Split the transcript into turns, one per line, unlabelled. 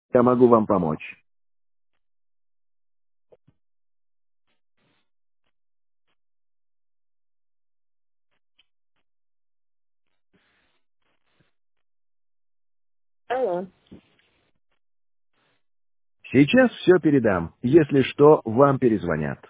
Я могу вам помочь.
Алло.
Сейчас все передам. Если что, вам перезвонят.